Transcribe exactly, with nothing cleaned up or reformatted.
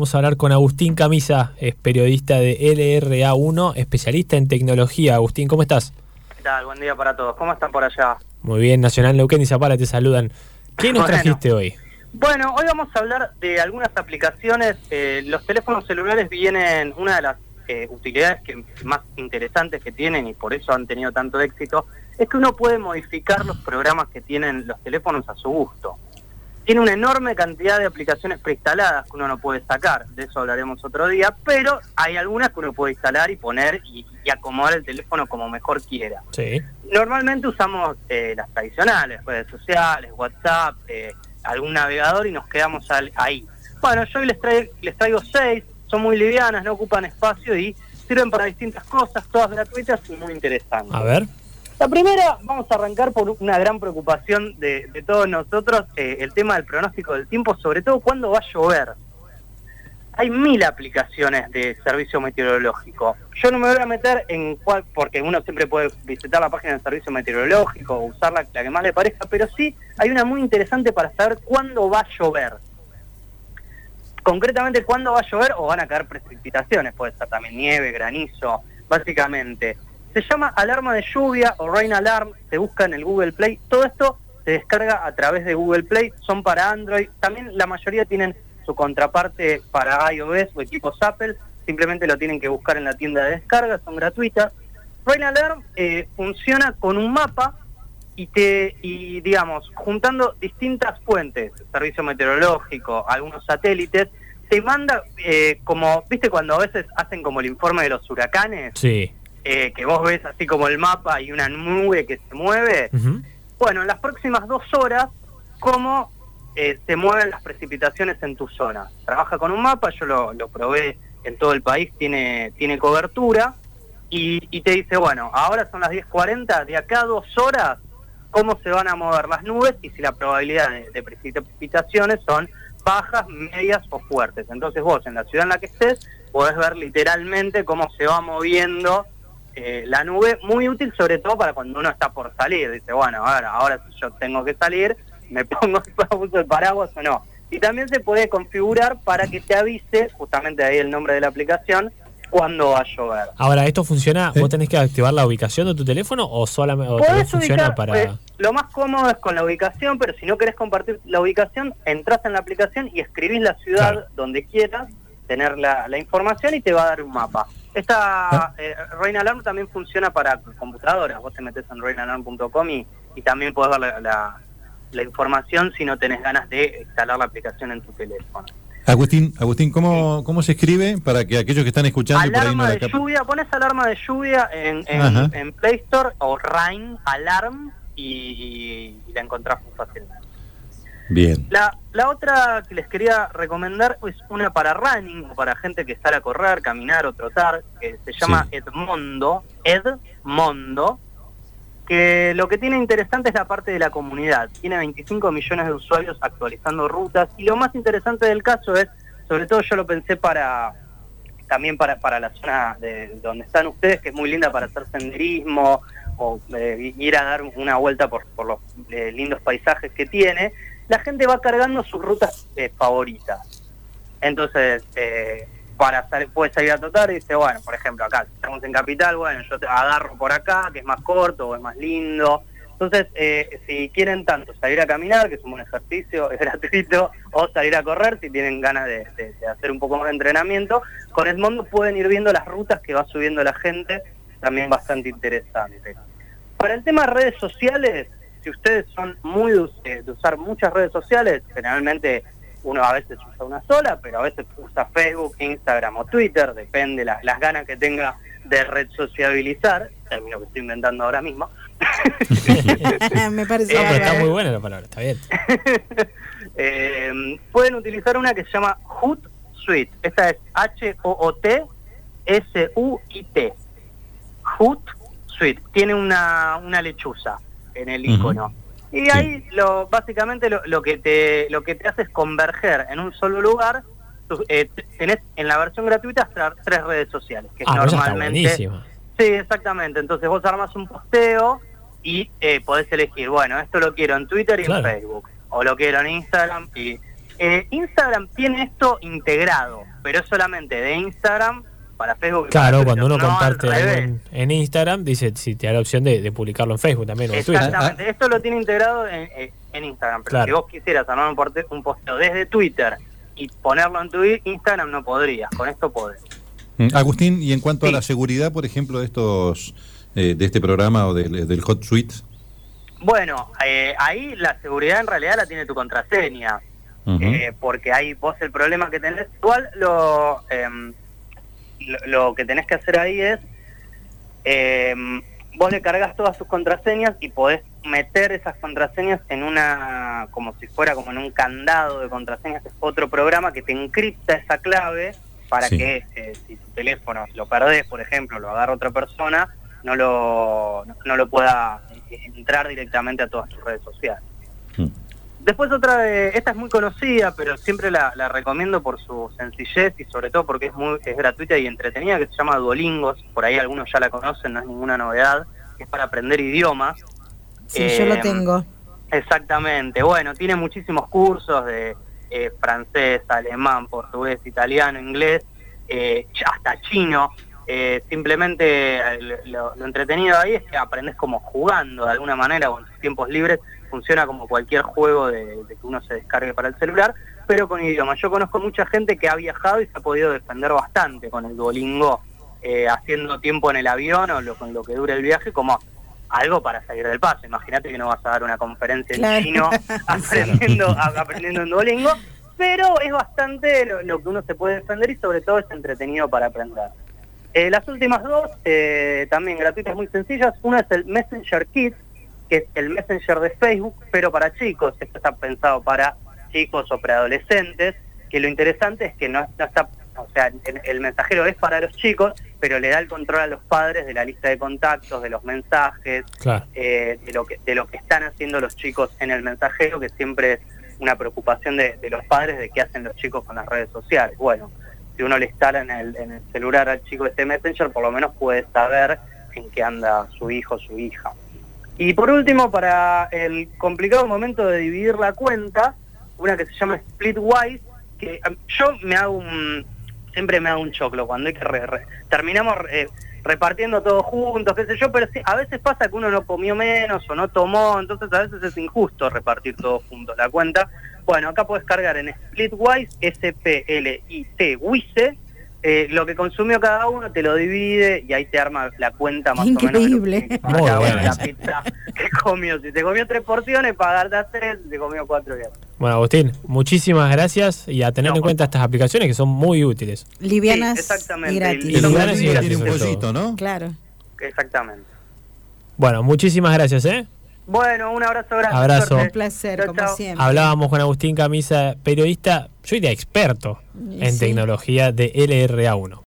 vamos a hablar con Agustín Camisa, es periodista de L R A uno, especialista en tecnología. Agustín, ¿cómo estás? ¿Qué tal? Buen día para todos. ¿Cómo están por allá? Muy bien, Nacional Neuquén y Zapala te saludan. ¿Qué nos bueno, trajiste hoy? Bueno, hoy vamos a hablar de algunas aplicaciones. Eh, los teléfonos celulares vienen, una de las eh, utilidades que más interesantes que tienen, y por eso han tenido tanto éxito, es que uno puede modificar los programas que tienen los teléfonos a su gusto. Tiene una enorme cantidad de aplicaciones preinstaladas que uno no puede sacar, de eso hablaremos otro día, pero hay algunas que uno puede instalar y poner y, y acomodar el teléfono como mejor quiera. Sí. Normalmente usamos eh, las tradicionales, redes sociales, WhatsApp, eh, algún navegador y nos quedamos al, ahí. Bueno, yo hoy les, trae, les traigo seis, son muy livianas, no ocupan espacio y sirven para distintas cosas, todas gratuitas y muy interesantes. A ver. La primera, vamos a arrancar por una gran preocupación de, de todos nosotros, eh, el tema del pronóstico del tiempo, sobre todo cuándo va a llover. Hay mil aplicaciones de servicio meteorológico. Yo no me voy a meter en cuál, porque uno siempre puede visitar la página del servicio meteorológico o usar la, la que más le parezca, pero sí hay una muy interesante para saber cuándo va a llover. Concretamente, cuándo va a llover o van a caer precipitaciones, puede ser también nieve, granizo, básicamente. Se llama alarma de lluvia o rain alarm, se busca en el Google Play. Todo esto se descarga a través de Google Play, son para Android. También la mayoría tienen su contraparte para iOS o equipos Apple, simplemente lo tienen que buscar en la tienda de descarga, son gratuitas. Rain Alarm eh, funciona con un mapa y, te, y digamos, juntando distintas fuentes, servicio meteorológico, algunos satélites, te manda eh, como, ¿viste cuando a veces hacen como el informe de los huracanes? Sí. Eh, que vos ves así como el mapa y una nube que se mueve. Uh-huh. Bueno, en las próximas dos horas, cómo eh, se mueven las precipitaciones en tu zona. Trabaja con un mapa, yo lo, lo probé en todo el país, tiene, tiene cobertura, y, y te dice, bueno, ahora son las diez cuarenta, de acá a dos horas, cómo se van a mover las nubes y si la probabilidad de, de precipitaciones son bajas, medias o fuertes. Entonces vos, en la ciudad en la que estés, podés ver literalmente cómo se va moviendo Eh, la nube, muy útil sobre todo para cuando uno está por salir. Dice, bueno, ahora, ahora si yo tengo que salir, me pongo uso el paraguas o no. Y también se puede configurar para que te avise, justamente ahí el nombre de la aplicación, cuándo va a llover. Ahora, ¿esto funciona? ¿Sí? ¿Vos tenés que activar la ubicación de tu teléfono o solamente o Podés funciona ubicar, para...? Pues, lo más cómodo es con la ubicación, pero si no querés compartir la ubicación, entras en la aplicación y escribís la ciudad claro. donde quieras, tener la, la información y te va a dar un mapa. Esta eh, Rain Alarm también funciona para computadoras. Vos te metés en rain alarm punto com y, y también podés ver la, la, la información si no tenés ganas de instalar la aplicación en tu teléfono. Agustín, Agustín, ¿cómo, sí. ¿cómo se escribe para que aquellos que están escuchando alarma por ahí no la de capen? lluvia, pones alarma de lluvia en, en, en Play Store o Rain Alarm y, y, y la encontrás muy fácilmente. Bien. La, la otra que les quería recomendar es una para running, o para gente que sale a correr, caminar o trotar, que se llama sí. Edmondo, Edmondo, que lo que tiene interesante es la parte de la comunidad. Tiene veinticinco millones de usuarios actualizando rutas, y lo más interesante del caso es, sobre todo yo lo pensé para también para, para la zona de donde están ustedes, que es muy linda para hacer senderismo, o eh, ir a dar una vuelta por, por los eh, lindos paisajes que tiene. La gente va cargando sus rutas eh, favoritas. Entonces, eh, para salir, puede salir a trotar y dice, bueno, por ejemplo, acá, si estamos en Capital, bueno, yo te agarro por acá, que es más corto o es más lindo. Entonces, eh, si quieren tanto salir a caminar, que es un buen ejercicio, es gratuito, o salir a correr, si tienen ganas de, de, de hacer un poco más de entrenamiento, con Edmondo pueden ir viendo las rutas que va subiendo la gente, también bastante interesante. Para el tema de redes sociales, si ustedes son muy de, de usar muchas redes sociales, generalmente uno a veces usa una sola, pero a veces usa Facebook, Instagram o Twitter, depende las, las ganas que tenga de red sociabilizar, término que estoy inventando ahora mismo. Me parece no, pero está muy buena la palabra, está bien. eh, pueden utilizar una que se llama Hootsuite. Esta es H O O T S U I T. Hootsuite. Tiene una, una lechuza en el icono. Uh-huh. Y ahí sí. lo básicamente lo, lo que te lo que te hace es converger en un solo lugar. Eh, tenés en la versión gratuita tres redes sociales, que ah, es normalmente... Sí, exactamente. Entonces vos armás un posteo y eh, podés elegir, bueno, esto lo quiero en Twitter y claro. en Facebook, o lo quiero en Instagram. Y eh, Instagram tiene esto integrado, pero es solamente de Instagram para Facebook. Claro, para cuando uno no comparte al algo revés. en, en Instagram, dice si te da la opción de, de publicarlo en Facebook también o en Twitter. Exactamente, esto lo tiene integrado en, en Instagram, pero Claro. si vos quisieras armar un, porte- un posteo desde Twitter y ponerlo en tu Instagram no podrías, con esto podés. Mm, Agustín, y en cuanto Sí. a la seguridad, por ejemplo, de estos eh, de este programa o del, del Hot Suite. Bueno, eh, ahí la seguridad en realidad la tiene tu contraseña, Ujú. eh, porque ahí vos el problema que tenés, igual lo, em, lo, lo que tenés que hacer ahí es, em, vos le cargas todas sus contraseñas y podés meter esas contraseñas en una, como si fuera como en un candado de contraseñas, que es otro programa que te encripta esa clave para Sí. que eh, si tu teléfono lo perdés, por ejemplo, lo agarra otra persona, no lo, no, no lo pueda entrar directamente a todas tus redes sociales. Mm. Después otra de, esta es muy conocida, pero siempre la, la recomiendo por su sencillez y sobre todo porque es muy es gratuita y entretenida, que se llama Duolingos, por ahí algunos ya la conocen, no es ninguna novedad, que es para aprender idiomas. Sí, yo Eh, lo tengo. Exactamente, bueno, tiene muchísimos cursos de eh, francés, alemán, portugués, italiano, inglés, eh, hasta chino. Eh, simplemente eh, lo, lo entretenido ahí es que aprendes como jugando de alguna manera o en tus tiempos libres. Funciona como cualquier juego de, de que uno se descargue para el celular, pero con idiomas. Yo conozco mucha gente que ha viajado y se ha podido defender bastante con el Duolingo, eh, haciendo tiempo en el avión o lo, con lo que dure el viaje, como algo para salir del paso. Imagínate que no vas a dar una conferencia en Claro. chino aprendiendo, a- aprendiendo en Duolingo, pero es bastante lo, lo que uno se puede defender y sobre todo es entretenido para aprender. Eh, las últimas dos, eh, también gratuitas, muy sencillas. Una es el Messenger Kids, que es el Messenger de Facebook, pero para chicos. Esto está pensado para chicos o preadolescentes, que lo interesante es que no, no está, o sea, el, el mensajero es para los chicos, pero le da el control a los padres de la lista de contactos, de los mensajes, Claro. eh, de lo que de lo que están haciendo los chicos en el mensajero, que siempre es una preocupación de, de los padres de qué hacen los chicos con las redes sociales. Bueno, si uno le instala en el, en el celular al chico este Messenger, por lo menos puede saber en qué anda su hijo o su hija. Y por último, para el complicado momento de dividir la cuenta, una que se llama Splitwise, que um, yo me hago un, siempre me hago un choclo cuando hay que re, re, terminamos eh, repartiendo todos juntos, qué sé yo, pero sí, a veces pasa que uno no comió menos o no tomó, entonces a veces es injusto repartir todos juntos la cuenta. Bueno, acá puedes cargar en Splitwise, S P L I T, Wise, eh, lo que consumió cada uno, te lo divide y ahí te arma la cuenta más Increíble. o menos. de lo que- Muy cada uno bueno la eso. pizza que comió. Si te comió tres porciones, pagar las tres, si te comió cuatro días. Bueno, Agustín, muchísimas gracias y a tener No, en cuenta estas aplicaciones que son muy útiles. Livianas Sí, exactamente. y Y gratis. El son lugar lugar es tiene gratis, un sobre pollito, ¿no? Claro. Exactamente. Bueno, muchísimas gracias, ¿eh? Bueno, un abrazo grande. Abrazo. suerte. Un placer, Chau, como chau. siempre. Hablábamos con Agustín Camisa, periodista, yo diría experto Y en sí. tecnología de L R A uno.